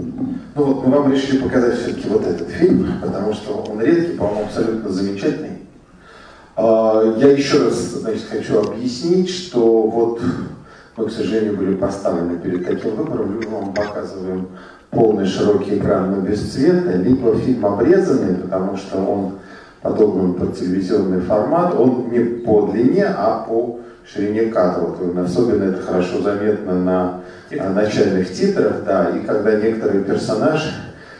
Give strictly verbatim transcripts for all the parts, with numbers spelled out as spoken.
Ну вот мы вам решили показать все-таки вот этот фильм, потому что он редкий, по-моему, абсолютно замечательный. Я еще раз, значит, хочу объяснить, что вот мы, к сожалению, были поставлены перед таким выбором. Либо мы вам показываем полный широкий экран, но без цвета, либо фильм обрезанный, потому что он подобный под телевизионный формат, он не по длине, а по ширине кадра. Вот, особенно это хорошо заметно на, на начальных титрах, да, и когда некоторые персонажи,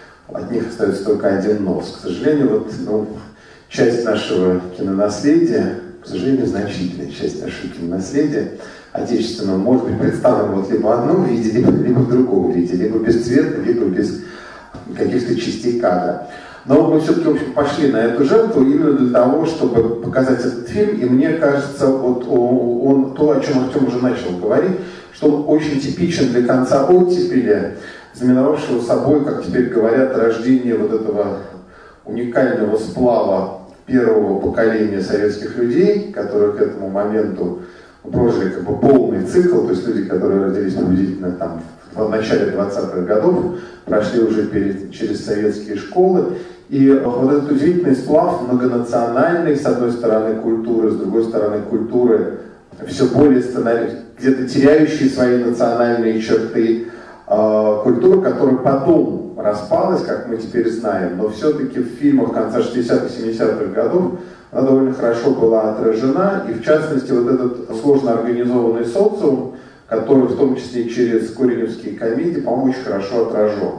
от них остается только один нос. К сожалению, вот, ну, часть нашего кинонаследия, к сожалению, значительная часть нашего кинонаследия отечественного может быть представлена вот либо в одном виде, либо, либо в другом виде, либо без цвета, либо без каких-то частей кадра. Но мы все-таки, в общем, пошли на эту жертву именно для того, чтобы показать этот фильм. И мне кажется, вот он, он то, о чем Артем уже начал говорить, что он очень типичен для конца оттепели, знаменовавшего собой, как теперь говорят, рождение вот этого уникального сплава первого поколения советских людей, которые к этому моменту прожили как бы полный цикл, то есть люди, которые родились приблизительно там в начале двадцатых годов, прошли уже перед, через советские школы. И вот этот удивительный сплав многонациональной, с одной стороны, культуры, с другой стороны, культуры все более где-то теряющие свои национальные черты, культура, которая потом распалась, как мы теперь знаем, но все-таки в фильмах конца шестидесятых-семидесятых годов она довольно хорошо была отражена, и в частности вот этот сложно организованный социум, который в том числе через кореневские комедии, по-моему, очень хорошо отражен.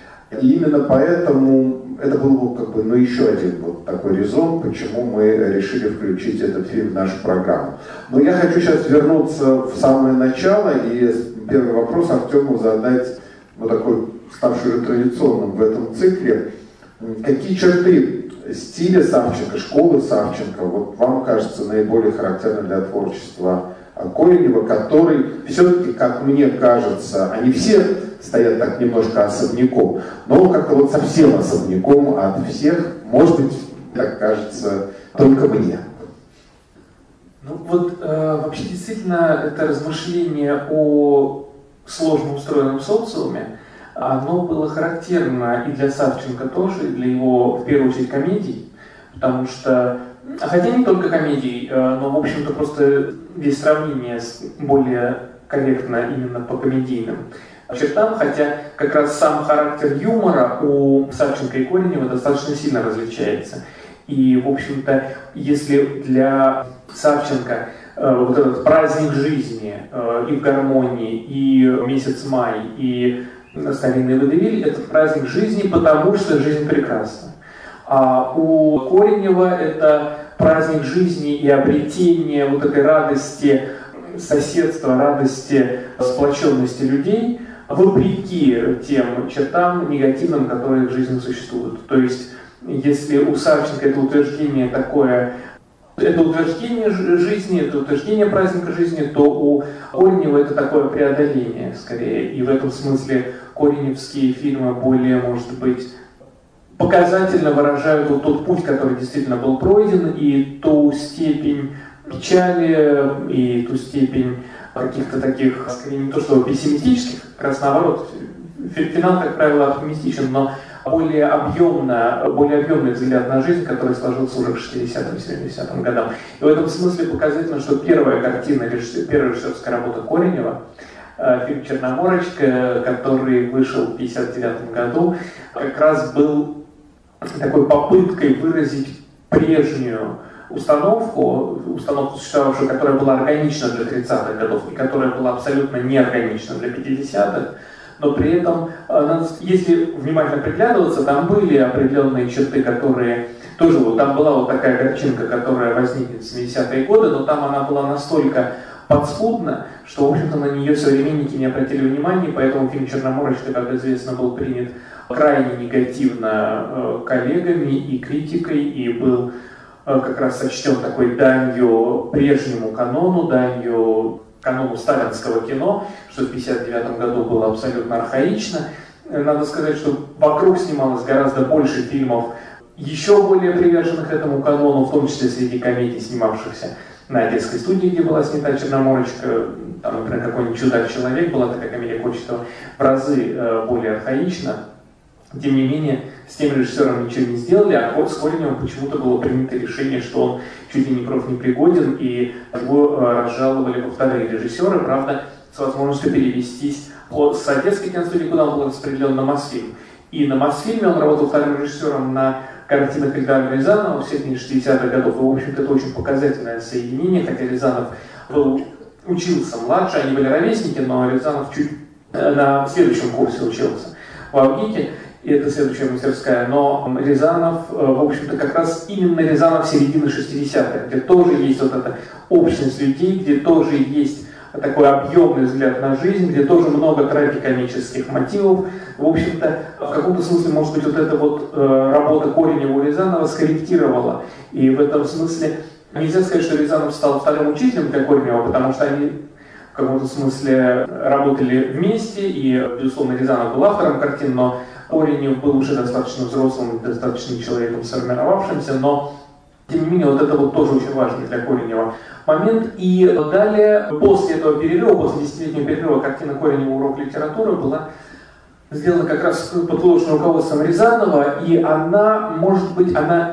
И именно поэтому это был бы как бы, ну, еще один вот такой резон, почему мы решили включить этот фильм в нашу программу. Но я хочу сейчас вернуться в самое начало и первый вопрос Артему задать, ну, такой, ставший уже традиционным в этом цикле. Какие черты стиля Савченко, школы Савченко, вот вам кажется наиболее характерны для творчества Коренева, который все-таки, как мне кажется, они все стоят так немножко особняком, но как-то вот совсем особняком от всех, может быть, так кажется, только мне. Ну вот э, вообще действительно это размышление о сложно устроенном социуме, оно было характерно и для Савченко тоже, и для его, в первую очередь, комедий, потому что, хотя не только комедий, но, в общем-то, просто здесь сравнение более корректно именно по комедийным чертам, хотя как раз сам характер юмора у Савченко и Коренева достаточно сильно различается. И, в общем-то, если для Савченко э, вот этот праздник жизни э, и в гармонии, и месяц май, и старинный водевиль — это праздник жизни, потому что жизнь прекрасна. А у Коренева это праздник жизни и обретение вот этой радости соседства, радости сплоченности людей, вопреки тем чертам негативным, которые в жизни существуют. То есть, если у Савченко это утверждение такое, это утверждение жизни, это утверждение праздника жизни, то у Коренева это такое преодоление, скорее. И в этом смысле кореневские фильмы более, может быть, показательно выражают вот тот путь, который действительно был пройден, и ту степень печали, и ту степень каких-то таких, скорее, не то что пессимистических, как раз наоборот. Финал, как правило, оптимистичен, но более, объемно, более объемный взгляд на жизнь, который сложился уже к шестидесятым-семидесятым годам. И в этом смысле показательно, что первая картина, первая режиссерская работа Коренева, фильм «Черноморочка», который вышел в пятьдесят девятом году, как раз был такой попыткой выразить прежнюю установку, установку существовавшую, которая была органична для тридцатых годов и которая была абсолютно неорганична для пятидесятых, но при этом, если внимательно приглядываться, там были определенные черты, которые тоже, вот там была вот такая картинка, которая возникнет в семидесятые годы, но там она была настолько подспудна, что, в общем-то, на нее современники не обратили внимания, поэтому фильм «Черноморочка», как известно, был принят крайне негативно коллегами и критикой, и был как раз сочтен такой данью прежнему канону, данью канону сталинского кино, что в пятьдесят девятом году было абсолютно архаично. Надо сказать, что вокруг снималось гораздо больше фильмов, еще более приверженных этому канону, в том числе среди комедий, снимавшихся на Одесской студии, где была снята «Черноморочка», там, например, какой-нибудь «Чудак-человек», была такая комедия Кочетова, в разы э, более архаична. Тем не менее, с тем режиссером ничего не сделали, а с Кореневым почему-то было принято решение, что он чуть ли не профнепригоден, и его э, разжаловали во вторые режиссеры, правда, с возможностью перевестись от, с Одесской киностудии, куда он был распределен, на Мосфильм. И на Мосфильме он работал вторым режиссером на картинах Эльдара Рязанова в середине шестидесятых годов. И, в общем-то, это очень показательное соединение, хотя Рязанов был, учился младше, они были ровесники, но Рязанов чуть на следующем курсе учился в Авгике, и это следующая мастерская. Но Рязанов, в общем-то, как раз именно Рязанов середины шестидесятых, где тоже есть вот эта общность людей, где тоже есть такой объемный взгляд на жизнь, где тоже много трагикомических мотивов. В общем-то, в каком-то смысле, может быть, вот эта вот э, работа Коренева у Рязанова скорректировала. И в этом смысле нельзя сказать, что Рязанов стал вторым учителем для Коренева, потому что они в каком-то смысле работали вместе, и, безусловно, Рязанов был автором картин, но Коренев был уже достаточно взрослым, достаточно человеком сформировавшимся, но тем не менее, вот это вот тоже очень важный для Коренева момент. И далее, после этого перерыва, после десятилетнего перерыва, картина Коренева «Урок литературы» была сделана как раз под художественным руководством Рязанова, и она, может быть, она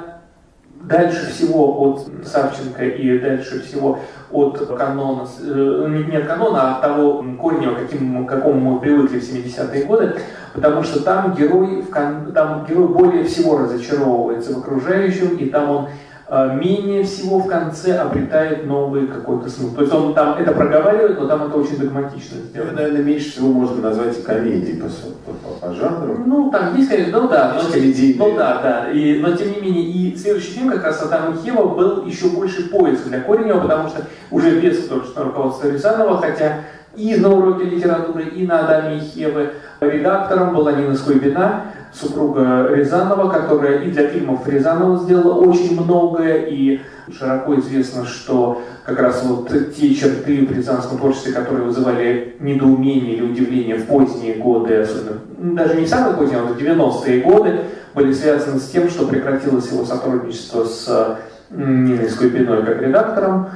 дальше всего от Савченко и дальше всего от канона, не от канона, а от того Коренева, каким, к какому мы привыкли в семидесятые годы, потому что там герой, там герой более всего разочаровывается в окружающем, и там он менее всего в конце обретает новый какой-то смысл. То есть он там это проговаривает, но там это очень догматично сделано. Это, наверное, меньше всего можно назвать комедией по, по, по жанру. Ну, там есть, конечно, ну да, но, комедийные. Ну да, да. И, но тем не менее, и следующий фильм, как раз «Адам и Ева», был еще больше поиск для Коренева, потому что уже без художественного руководства Рязанова, хотя и на уроке литературы, и на «Адаме и Еве» редактором была Нина Скойбина, супруга Рязанова, которая и для фильмов Рязанова сделала очень многое, и широко известно, что как раз вот те черты в рязанском творчестве, которые вызывали недоумение или удивление в поздние годы, особенно, даже не в самые поздние, а в девяностые годы, были связаны с тем, что прекратилось его сотрудничество с Ниной Скойбиной как редактором.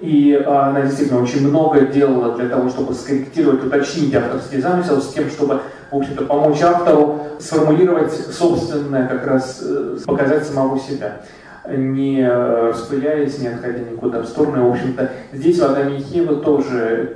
И она действительно очень много делала для того, чтобы скорректировать, уточнить авторский замысел с тем, чтобы, в общем-то, помочь автору сформулировать собственное, как раз показать самого себя, не распыляясь, не отходя никуда в сторону. И, в общем-то, здесь в «Адаме и Еве» тоже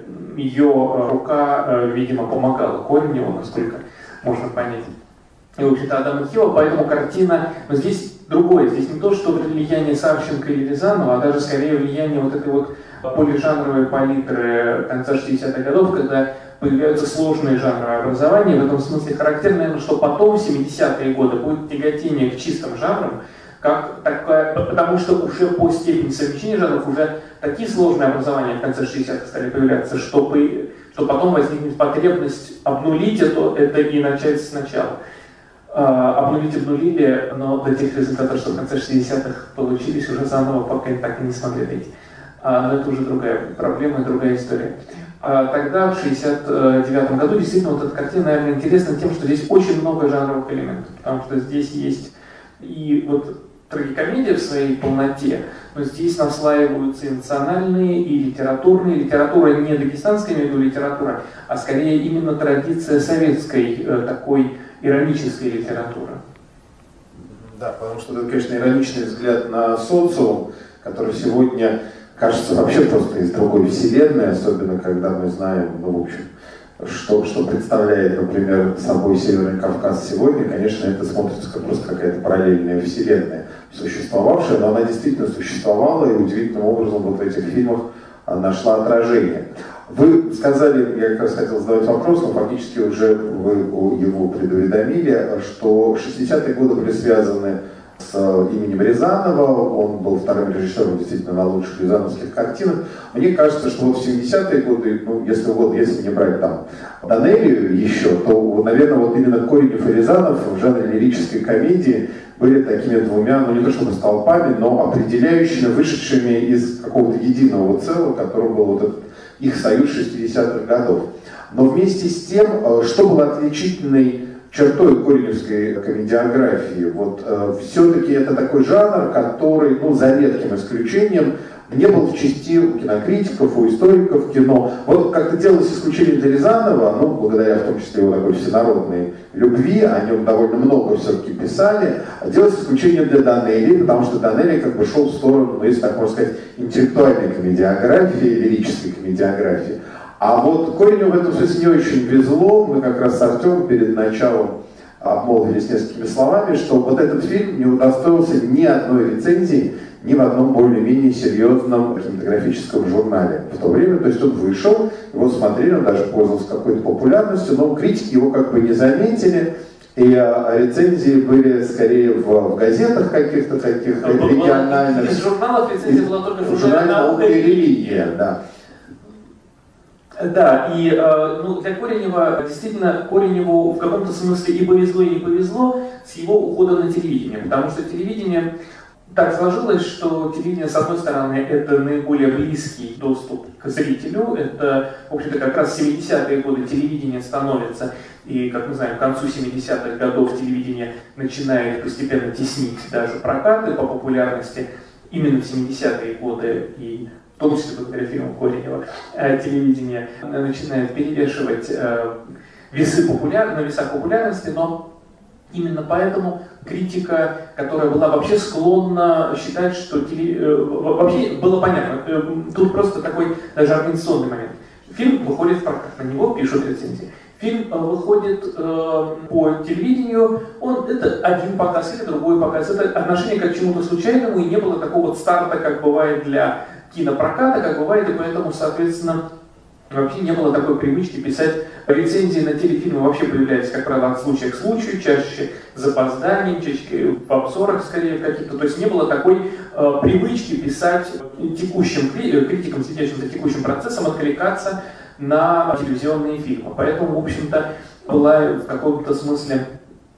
ее рука, видимо, помогала Кореневу, насколько можно понять. И, в общем-то, «Адам и Ева», поэтому картина, но здесь другое, здесь не то, что влияние Савченко или Рязанова, а даже скорее влияние вот этой вот полижанровой палитры конца шестидесятых годов, когда появляются сложные жанровые образования. В этом смысле характерно, наверное, что потом, в семидесятые годы, будет тяготение к чистым жанрам, как такая, потому что уже по степени совмещения жанров уже такие сложные образования в конце шестидесятых стали появляться, что, по, что потом возникнет потребность обнулить это, это и начать сначала. Обнулить обнулили, но до тех результатов, что в конце шестидесятых получились, уже заново пока так и не смогли дойти. Но это уже другая проблема и другая история. Тогда, в шестьдесят девятом году, действительно, вот эта картина, наверное, интересна тем, что здесь очень много жанровых элементов, потому что здесь есть и вот трагикомедия в своей полноте, но здесь наслаиваются и национальные, и литературные. Литература не дагестанская, имею в виду литература, а скорее именно традиция советской такой иронической литературы. Да, потому что это, конечно, ироничный взгляд на социум, который сегодня кажется вообще просто из другой вселенной, особенно когда мы знаем, ну, в общем, что, что представляет, например, собой Северный Кавказ сегодня. Конечно, это смотрится как просто какая-то параллельная вселенная, существовавшая, но она действительно существовала и удивительным образом вот в этих фильмах нашла отражение. Вы сказали, я как раз хотел задавать вопрос, но фактически уже вы его предуведомили, что шестидесятые годы были связаны с именем Рязанова, он был вторым режиссером действительно на лучших рязановских картинах. Мне кажется, что вот в семидесятые годы, ну, если угодно, если не брать там Данелию еще, то, наверное, вот именно Коренев и Рязанов в жанре лирической комедии были такими двумя, ну не то чтобы столпами, но определяющими, вышедшими из какого-то единого целого, которым был вот этот их союз шестидесятых годов. Но вместе с тем, что было отличительной чертой кореневской комедиографии, вот э, все-таки это такой жанр, который, ну, за редким исключением, не был в части у кинокритиков, у историков кино. Вот как-то делалось исключение для Рязанова, ну, благодаря в том числе его такой всенародной любви, о нем довольно много все-таки писали, делалось исключение для Данелии, потому что Данелия как бы шел в сторону, ну, если так можно сказать, интеллектуальной комедиографии, лирической комедиографии. А вот Кореневу в этом смысле не очень везло. Мы как раз с Артемом перед началом обмолвились несколькими словами, что вот этот фильм не удостоился ни одной рецензии, ни в одном более-менее серьезном кинематографическом журнале в то время. То есть он вышел, его смотрели, он даже пользовался какой-то популярностью, но критики его как бы не заметили. И а, рецензии были скорее в, в газетах каких-то таких а региональных. Из журналов рецензия была только в журнале «Наука и религия», да. Да, и э, ну, для Коренева, действительно, Кореневу в каком-то смысле и повезло, и не повезло с его уходом на телевидение, потому что телевидение так сложилось, что телевидение, с одной стороны, это наиболее близкий доступ к зрителю, это, в общем-то, как раз в семидесятые годы телевидение становится, и, как мы знаем, к концу семидесятых годов телевидение начинает постепенно теснить даже прокаты по популярности именно в семидесятые годы, и в том числе благодаря фильму Коренева, телевидение начинает перевешивать весы популяр... на весах популярности, но именно поэтому критика, которая была вообще склонна считать, что теле... вообще было понятно, тут просто такой даже организационный момент. Фильм выходит в прокат, на него пишут рецензии. Фильм выходит э, по телевидению, он, это один показ или другой показ, это отношение как к чему-то случайному, и не было такого вот старта, как бывает для кинопроката, как бывает, и поэтому, соответственно, вообще не было такой привычки писать рецензии на телефильмы, вообще появлялись, как правило, от случая к случаю, чаще с запозданием, чаще в обзорах скорее каких-то, то есть не было такой э, привычки писать текущим критикам, следящим за текущим процессом, откликаться на телевизионные фильмы. Поэтому, в общем-то, была в каком-то смысле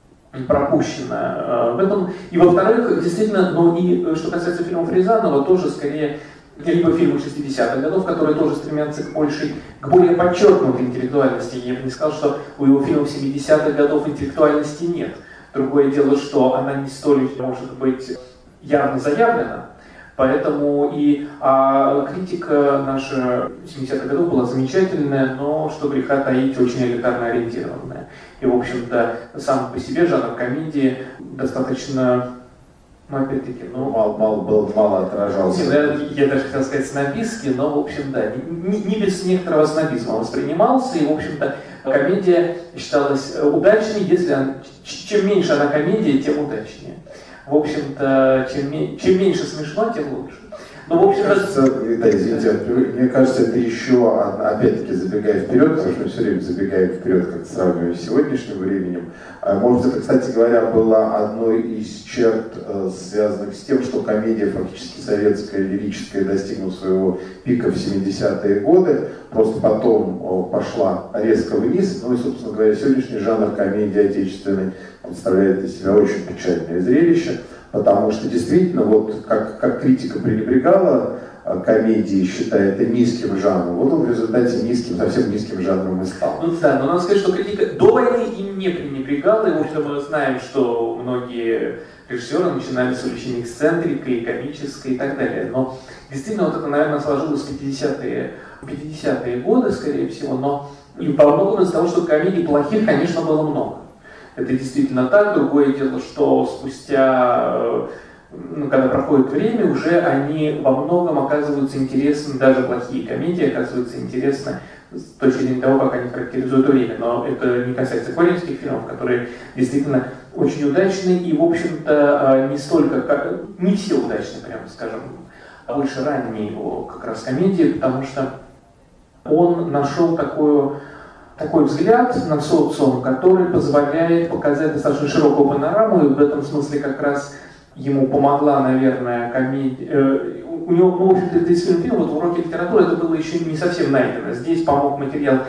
пропущена э, в этом. И во-вторых, действительно, ну и что касается фильмов Рязанова, тоже скорее либо фильмы шестидесятых годов, которые тоже стремятся к большей, к более подчеркнутой интеллектуальности. Я бы не сказал, что у его фильмов семидесятых годов интеллектуальности нет. Другое дело, что она не столь, может быть, явно заявлена. Поэтому и а, критика наша семидесятых годов была замечательная, но, что греха таить, очень элитарно ориентированная. И, в общем-то, сам по себе жанр комедии достаточно, ну, опять-таки, ну... Мало, мало, был, мало отражался. Я, я даже хотел сказать снобистский, но, в общем, да, не, не без некоторого снобизма воспринимался, и, в общем-то, комедия считалась удачной, если она, чем меньше она комедия, тем удачнее. В общем-то, чем, чем меньше смешно, тем лучше. Но, в общем, мне кажется, да, извините, мне кажется, это еще, опять-таки, забегая вперед, потому что мы все время забегаем вперед, как сравниваем с сегодняшним временем. Может быть, это, кстати говоря, была одной из черт, связанных с тем, что комедия, фактически советская, лирическая, достигла своего пика в семидесятые годы, просто потом пошла резко вниз. Ну и, собственно говоря, сегодняшний жанр комедии отечественной представляет из себя очень печальное зрелище. Потому что действительно, вот как, как критика пренебрегала комедии, считая это низким жанром, вот он в результате низким, совсем низким жанром и стал. Ну да, но надо сказать, что критика до войны им не пренебрегала, и в общем мы знаем, что многие режиссеры начинали с увлечения эксцентрикой, комической и так далее. Но действительно, вот это, наверное, сложилось в пятидесятые, пятидесятые годы, скорее всего, но и по многому из-за того, что комедий плохих, конечно, было много. Это действительно так. Другое дело, что спустя, ну, когда проходит время, уже они во многом оказываются интересны, даже плохие комедии оказываются интересны с точки зрения того, как они характеризуют время. Но это не касается корейских фильмов, которые действительно очень удачны и, в общем-то, не столько, как, не все удачны, прямо скажем, а больше ранние его как раз комедии, потому что он нашел такую такой взгляд на социум, который позволяет показать достаточно широкую панораму, и в этом смысле как раз ему помогла, наверное, комедия. Э, у него, ну, в общем-то, это из фильма, вот в уроке литературы это было еще не совсем найдено. Здесь помог материал,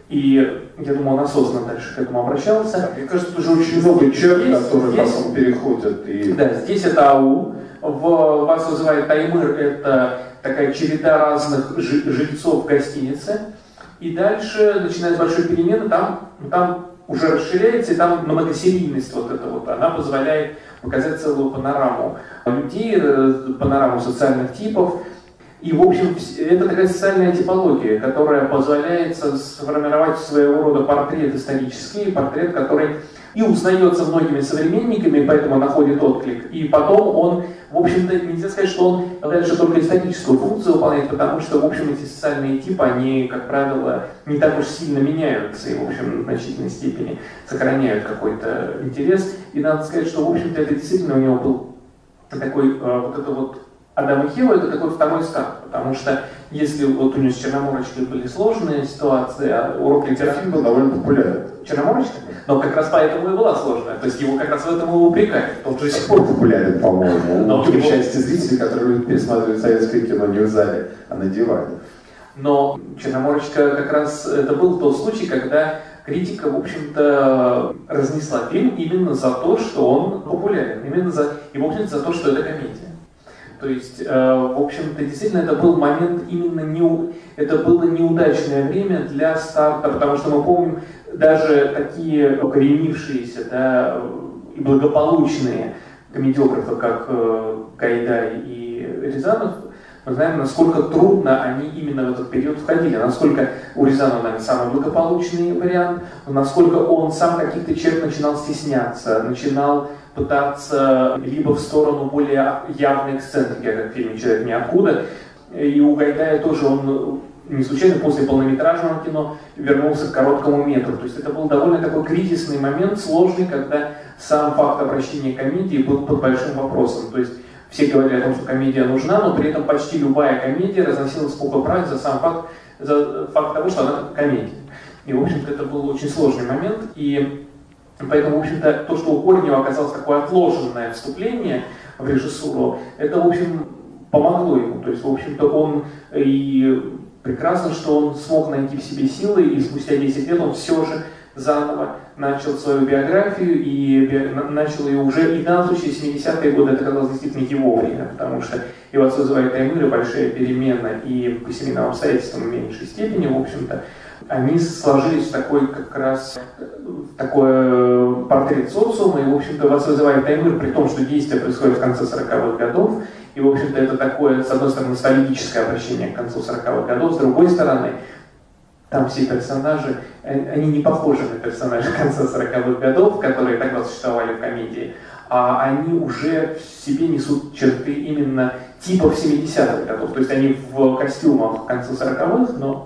и я думаю, он осознанно дальше к этому обращался. Да, мне кажется, уже очень много черт, которые здесь, потом переходят. И... Да, здесь это аул, в «Вас вызывает Таймыр» это такая череда разных жильцов в гостинице. И дальше начинается большой перемены, там, там уже расширяется, и там многосерийность вот эта вот, она позволяет показать целую панораму людей, панораму социальных типов. И, в общем, это такая социальная типология, которая позволяет сформировать своего рода портрет исторический, портрет, который и узнается многими современниками, поэтому находит отклик. И потом он, в общем-то, нельзя сказать, что он дальше только историческую функцию выполняет, потому что, в общем, эти социальные типы, они, как правило, не так уж сильно меняются и, в общем, в значительной степени сохраняют какой-то интерес. И надо сказать, что, в общем-то, это действительно у него был такой, вот это вот Адам и Ева — это такой второй старт, потому что если вот у него с Черноморочкой были сложные ситуации, а урок литературы фильм был довольно популярен. Черноморочка? Но как раз поэтому и была сложная, то есть его как раз в этом и упрекают. Он до сих пор популярен, по-моему, у части зрителей, которые любят пересматривать советское кино не в зале, а на диване. Но Черноморочка как раз это был тот случай, когда критика, в общем-то, разнесла фильм именно за то, что он популярен, именно за, и, в общем-то, за то, что это комедия. То есть, э, в общем-то, действительно, это был момент именно не, это было неудачное время для старта, потому что мы помним даже такие укоренившиеся, да, и благополучные комедиографы, как э, Гайдай и Рязанов, мы знаем, насколько трудно они именно в этот период входили, насколько у Рязанова, наверное, самый благополучный вариант, насколько он сам каких-то черт начинал стесняться, начинал пытаться либо в сторону более явной эксцентрики, как в фильме «Человек ниоткуда». И у Гайдая тоже он не случайно после полнометражного кино вернулся к короткому метру. То есть это был довольно такой кризисный момент, сложный, когда сам факт обращения комедии был под большим вопросом. То есть все говорили о том, что комедия нужна, но при этом почти любая комедия разносилась по поправке за сам факт, за факт того, что она комедия. И, в общем-то, это был очень сложный момент. И поэтому, в общем-то, то, что у Коренева оказалось такое отложенное вступление в режиссуру, это, в общем, помогло ему. То есть, в общем-то, он и прекрасно, что он смог найти в себе силы, и спустя десять лет он все же заново начал свою биографию, и би... начал ее уже, и в данном случае семидесятые годы это казалось действительно его время, потому что его отцу называют Таймыры, большая перемена, и по семейным обстоятельствам в меньшей степени, в общем-то, они сложились в такой как раз такой портрет социума, и, в общем-то, вас вызывает Таймыр, при том, что действие происходит в конце сороковых годов, и, в общем-то, это такое, с одной стороны, ностальгическое обращение к концу сороковых годов, с другой стороны, там все персонажи, они не похожи на персонажей конца сороковых годов, которые тогда существовали в комедии, а они уже в себе несут черты именно типов семидесятых годов, то есть они в костюмах конца сороковых, но...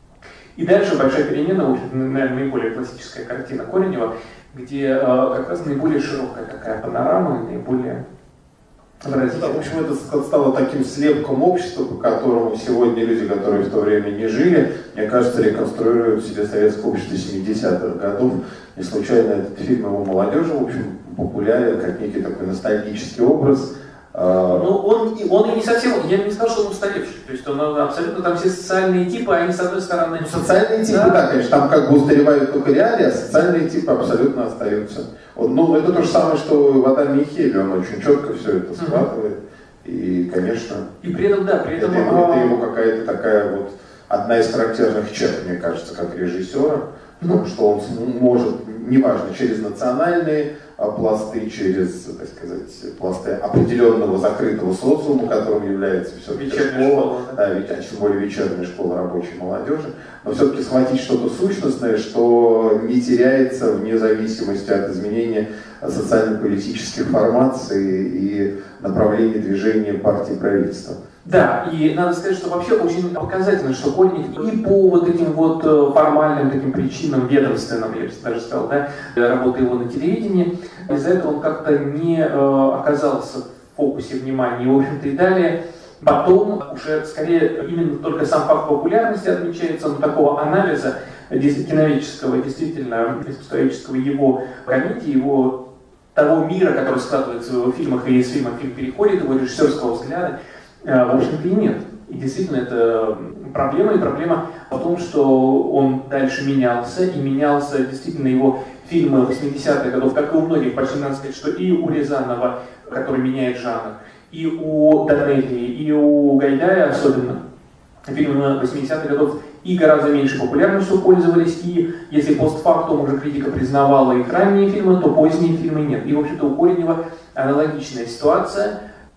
И дальше большая перемена, в общем, наверное, наиболее классическая картина Коренева, где э, как раз наиболее широкая такая панорама, наиболее выразительная. Да, в общем, это стало таким слепком общества, по которому сегодня люди, которые в то время не жили, мне кажется, реконструируют себе советское общество семидесятых годов. Не случайно этот фильм его молодежи, в общем, популярен как некий такой ностальгический образ. Ну, он, он и не совсем, я не сказал, что он устаревший, то есть он абсолютно, там все социальные типы, они с одной стороны... Ну, социальные типы, да. да, конечно, там как бы устаревают только реалии, а социальные типы абсолютно остаются. Вот, ну, это то же самое, что в Адаме и Еве, он очень четко все это схватывает, mm-hmm. и, конечно... И при этом, да, при этом... Это, а... это его какая-то такая вот, одна из характерных черт, мне кажется, как режиссера, в том, что он может, неважно, через национальные пласты, через, так сказать, пласты определенного закрытого социума, которым является все-таки школа, да, а тем более вечерняя школа рабочей молодежи, но все-таки схватить что-то сущностное, что не теряется вне зависимости от изменения социально-политических формаций и направлений движения партии правительства. Да, и надо сказать, что вообще очень показательно, что Коренев и по вот этим вот формальным таким причинам, ведомственным, я бы даже сказал, да, работы его на телевидении, из-за этого он как-то не э, оказался в фокусе внимания. И, в общем-то, и далее потом уже скорее именно только сам факт популярности отмечается, но такого анализа киноведческого, действительно, исторического его комедии, его того мира, который складывается в его фильмах, и из фильма в фильм переходит, его режиссерского взгляда, в общем-то и нет. И действительно это проблема, и проблема в том, что он дальше менялся, и менялся действительно его фильмы восьмидесятых годов, как и у многих, почти надо сказать, что и у Рязанова, который меняет жанр, и у Донелли, и у Гайдая особенно, фильмы восьмидесятых годов и гораздо меньше популярностью пользовались, и если постфактум уже критика признавала их ранние фильмы, то поздние фильмы нет. И, в общем-то, у Коренева аналогичная ситуация.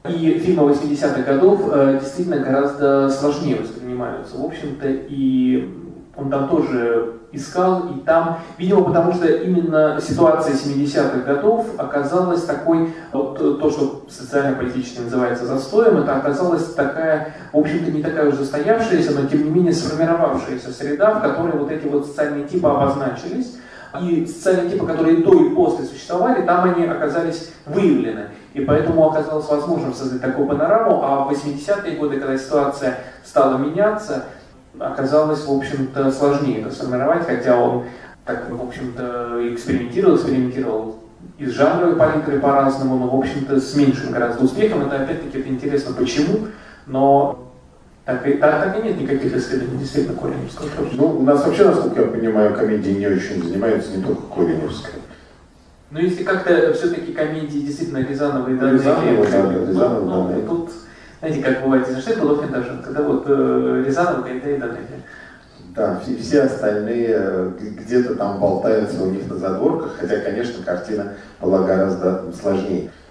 И фильмы восьмидесятых годов э, действительно гораздо сложнее воспринимаются, в общем-то, и он там тоже искал, и там, видимо, потому что именно ситуация семидесятых годов оказалась такой, вот то, что социально-политически называется застоем, это оказалась такая, в общем-то, не такая уже застоявшаяся, но тем не менее сформировавшаяся среда, в которой вот эти вот социальные типы обозначились, и социальные типы, которые до и после существовали, там они оказались выявлены. И поэтому оказалось возможным создать такую панораму, а в восьмидесятые годы, когда ситуация стала меняться, оказалось, в общем-то, сложнее это сформировать, хотя он так, в общем-то, экспериментировал, экспериментировал и с жанровой палитрой по-разному, но, в общем-то, с меньшим гораздо успехом. Это, опять-таки, это интересно, почему, но так и, так, так и нет никаких исследований действительно Кореневского. Ну, у нас вообще, насколько я понимаю, комедии не очень занимаются, не только Кореневская. Но если как-то все-таки комедии действительно Рязановой данные, Рязанова, да, да, Рязанова, ну, да, тут, знаете, как бывает, из Штепелов и даже, когда вот э, Рязанова, Гайдай и Данелия. Да, все, все остальные где-то там болтаются у них на задворках, хотя, конечно, картина была гораздо сложнее.